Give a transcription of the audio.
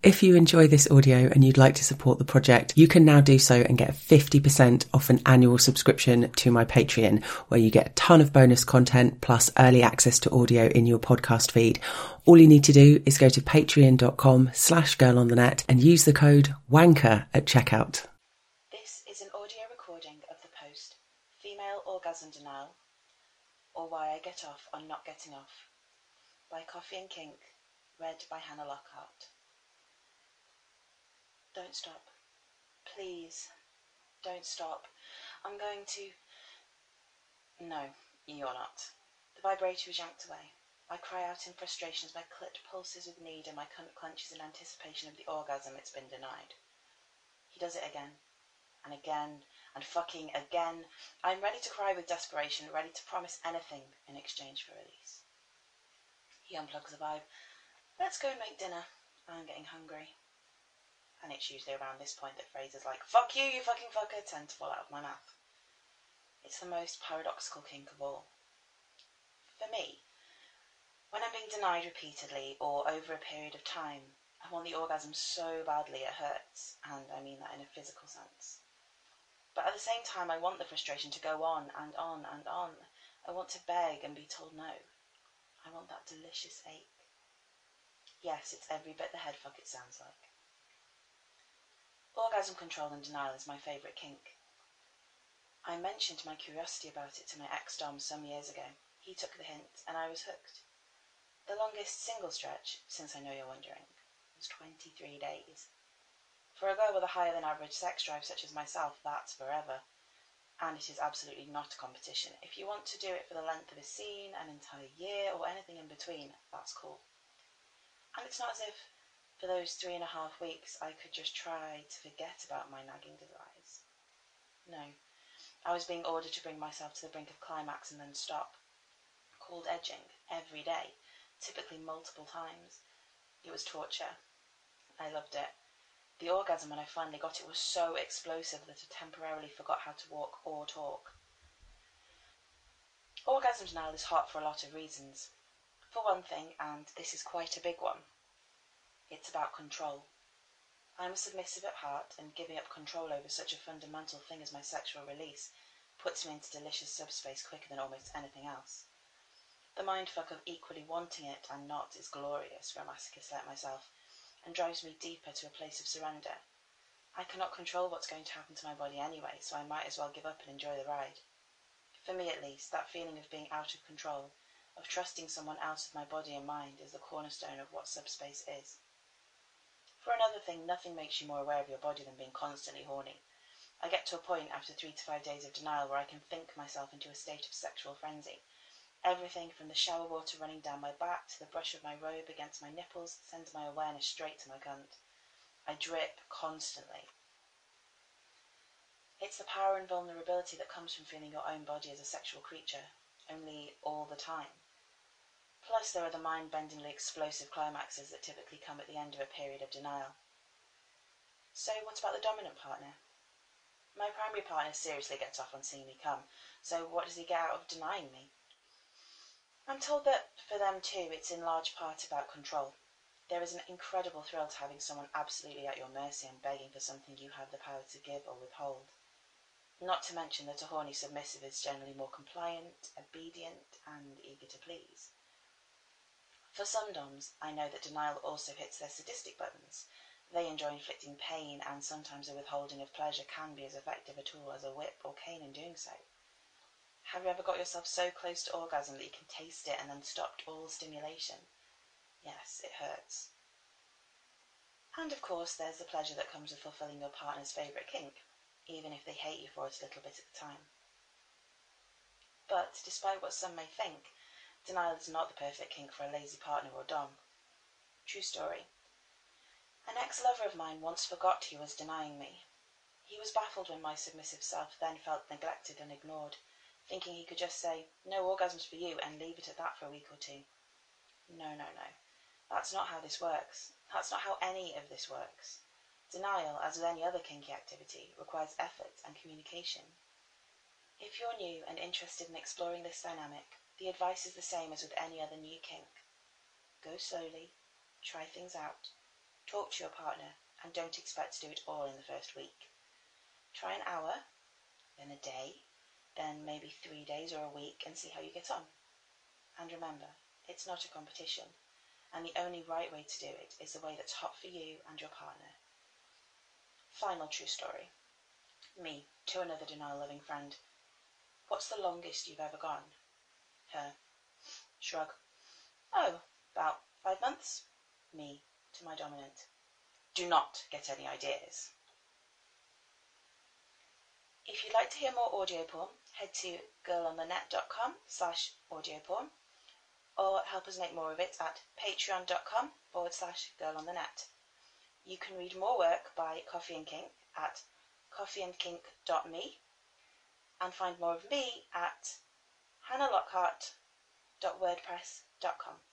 If you enjoy this audio and you'd like to support the project, you can now do so and get 50% off an annual subscription to my Patreon, where you get a ton of bonus content plus early access to audio in your podcast feed. All you need to do is go to patreon.com/girlonthenet and use the code WANKER at checkout. This is an audio recording of The Post, Female Orgasm Denial, or Why I Get Off on Not Getting Off, by Coffee and Kink, read by Hannah Lockhart. Don't stop. Please, don't stop. I'm going to... No, you're not. The vibrator is yanked away. I cry out in frustration as my clit pulses with need and my cunt clenches in anticipation of the orgasm it's been denied. He does it again, and again, and fucking again. I'm ready to cry with desperation, ready to promise anything in exchange for release. He unplugs the vibe. Let's go and make dinner. I'm getting hungry. And it's usually around this point that phrases like, "Fuck you, you fucking fucker," tend to fall out of my mouth. It's the most paradoxical kink of all. For me, when I'm being denied repeatedly or over a period of time, I want the orgasm so badly it hurts, and I mean that in a physical sense. But at the same time, I want the frustration to go on and on and on. I want to beg and be told no. I want that delicious ache. Yes, it's every bit the headfuck it sounds like. Orgasm control and denial is my favourite kink. I mentioned my curiosity about it to my ex-dom some years ago. He took the hint, and I was hooked. The longest single stretch, since I know you're wondering, was 23 days. For a girl with a higher than average sex drive such as myself, that's forever. And it is absolutely not a competition. If you want to do it for the length of a scene, an entire year, or anything in between, that's cool. And it's not as if, for those 3.5 weeks, I could just try to forget about my nagging desires. No. I was being ordered to bring myself to the brink of climax and then stop. Called edging, every day, typically multiple times. It was torture. I loved it. The orgasm when I finally got it was so explosive that I temporarily forgot how to walk or talk. Orgasm denial is hot for a lot of reasons. For one thing, and this is quite a big one, it's about control. I'm a submissive at heart, and giving up control over such a fundamental thing as my sexual release puts me into delicious subspace quicker than almost anything else. The mindfuck of equally wanting it and not is glorious for a masochist like myself, and drives me deeper to a place of surrender. I cannot control what's going to happen to my body anyway, so I might as well give up and enjoy the ride. For me at least, that feeling of being out of control, of trusting someone else with my body and mind, is the cornerstone of what subspace is. For another thing, nothing makes you more aware of your body than being constantly horny. I get to a point after 3 to 5 days of denial where I can think myself into a state of sexual frenzy. Everything from the shower water running down my back to the brush of my robe against my nipples sends my awareness straight to my cunt. I drip constantly. It's the power and vulnerability that comes from feeling your own body as a sexual creature, only all the time. Plus, there are the mind-bendingly explosive climaxes that typically come at the end of a period of denial. So, what about the dominant partner? My primary partner seriously gets off on seeing me come, so what does he get out of denying me? I'm told that, for them too, it's in large part about control. There is an incredible thrill to having someone absolutely at your mercy and begging for something you have the power to give or withhold. Not to mention that a horny submissive is generally more compliant, obedient, and eager to please. For some doms, I know that denial also hits their sadistic buttons. They enjoy inflicting pain, and sometimes a withholding of pleasure can be as effective a tool as a whip or cane in doing so. Have you ever got yourself so close to orgasm that you can taste it and then stopped all stimulation? Yes, it hurts. And of course, there's the pleasure that comes with fulfilling your partner's favourite kink, even if they hate you for it a little bit at a time. But, despite what some may think, denial is not the perfect kink for a lazy partner or dom. True story. An ex-lover of mine once forgot he was denying me. He was baffled when my submissive self then felt neglected and ignored, thinking he could just say, "No orgasms for you," and leave it at that for a week or 2. No. That's not how this works. That's not how any of this works. Denial, as with any other kinky activity, requires effort and communication. If you're new and interested in exploring this dynamic, the advice is the same as with any other new kink. Go slowly, try things out, Talk to your partner and don't expect to do it all in the first week. Try an hour, then a day, then maybe 3 days or a week and see how you get on. And remember, it's not a competition, and the only right way to do it is the way that's hot for you and your partner. Final true story. Me, to another denial-loving friend. What's the longest you've ever gone? Her. Shrug. Oh, about 5 months. Me, to my dominant. Do not get any ideas. If you'd like to hear more audio porn, head to girlonthenet.com/audioporn or help us make more of it at patreon.com/girlonthenet. You can read more work by Coffee and Kink at coffeeandkink.me and find more of me at hannalockhart.wordpress.com.